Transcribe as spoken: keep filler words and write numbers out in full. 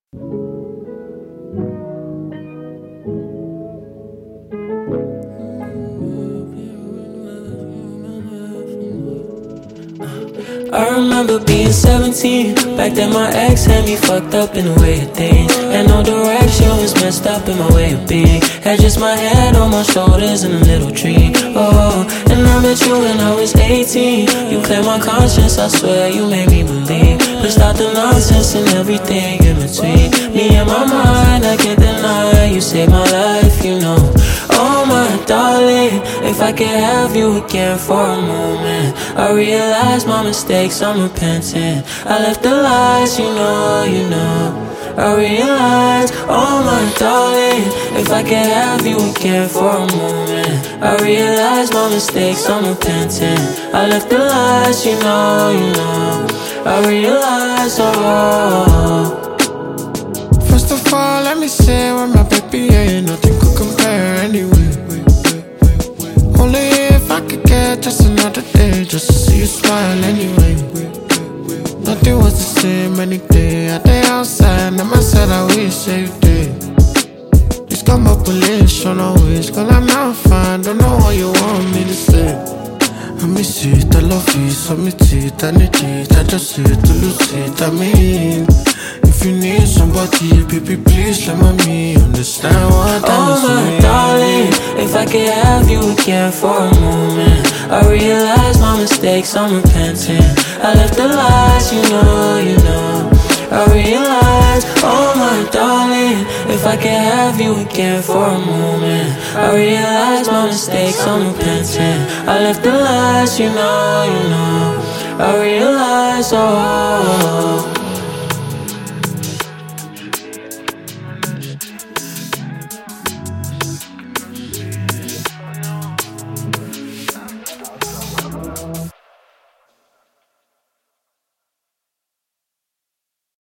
I remember being seventeen. Back then my ex had me fucked up in the way of things. Had no direction, was messed up in my way of being. Had just my head on my shoulders and a little dream. Oh, and I met you when I was eighteen. You cleared my conscience, I swear you made me believe. Pushed out the nonsense and everything in between. Me and my mind, I can't deny. You saved my life, you know. Oh my darling, if I could have you again for a moment. I realize my mistakes, I'm repenting. I left the lies, you know, you know. I realize, oh my darling, if I could have you again for a moment. I realize my mistakes, I'm repenting. I left the lies, you know, you know. I realize, oh. First of all, let me say when my baby ain't nothing could compare anyway. Only if I could get just another day, just to see you smile anyway. Nothing was the same any day. I day outside, and I said I wish that you did. Just come up with list, on always, cause I'm not fine. Don't know what you want me to say. I miss it, I love it, submit it, I need it, I just say to lose it, I mean. If you need somebody, baby, please let me understand what I Oh my darling, if I could have you again for a moment. I realize my mistakes, I'm repenting. I left the lies, you know, you know. I realize, oh my darling, if I could have you again for a moment. I realize my mistakes, I'm repenting. I left the lies, you know, you know. I realize, oh.